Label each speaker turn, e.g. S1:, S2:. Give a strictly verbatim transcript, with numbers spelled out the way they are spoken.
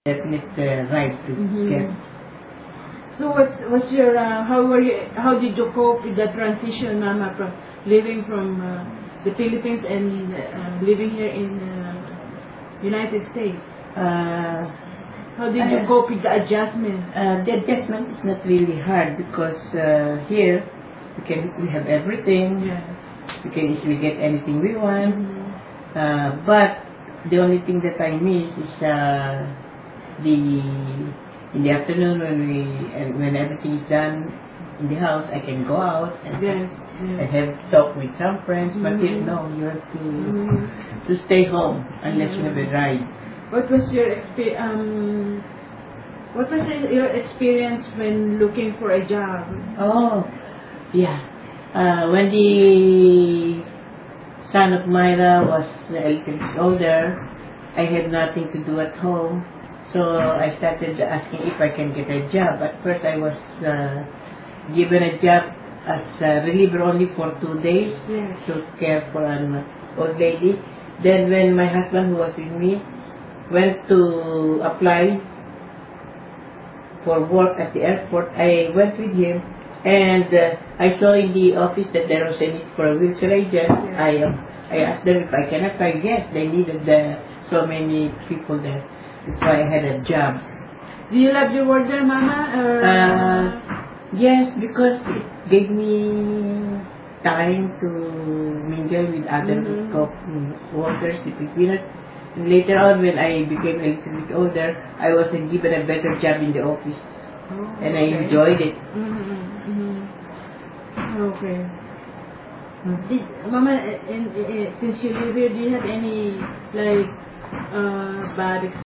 S1: definite uh, right to
S2: Mhm.
S1: get.
S2: So what's what's your uh, how were you how did you cope with the transition, Mama, from living from uh, the Philippines and uh, living here in uh, United States?
S1: Uh,
S2: How did you
S1: I-
S2: cope with the adjustment?
S1: uh, the adjustment is not really hard because uh, here we can we have everything.
S2: Yes.
S1: We can easily get anything we want.
S2: Mhm.
S1: Uh, but the only thing that I miss is uh, the in the afternoon when we and when everything is done in the house, I can go out and,
S2: Yes.
S1: and
S2: Yes.
S1: have talk with some friends. But here,
S2: Mhm.
S1: no, you have to
S2: Mhm.
S1: to stay home unless you have a
S2: Mhm.
S1: ride.
S2: What was your expe- um what was your experience when looking for a job?
S1: Oh, yeah. Uh, when the son of Myra was a little bit older, I had nothing to do at home, so I started asking if I can get a job. At first, I was uh, given a job as a reliever only for two days
S2: Yes.
S1: to care for an old lady. Then, when my husband, who was with me, went to apply for work at the airport, I went with him, and uh, I saw in the office that there was a need for a wheelchair agent.
S2: Yeah.
S1: I um, I asked them if I can apply. Yes, they needed uh, so many people there. That's why I had a job.
S2: Do you love your work there, Mama? Or,
S1: Uh, yes, because it gave me time to mingle with other
S2: Mhm.
S1: co- workers, the Filipinos. And later on, when I became a little bit older, I was given a better job in the office,
S2: Oh,
S1: and I
S2: okay.
S1: enjoyed it.
S2: Mhm. Mhm. Okay. Did, Mama, in, in, since you live here, do you have any like uh, bad experience?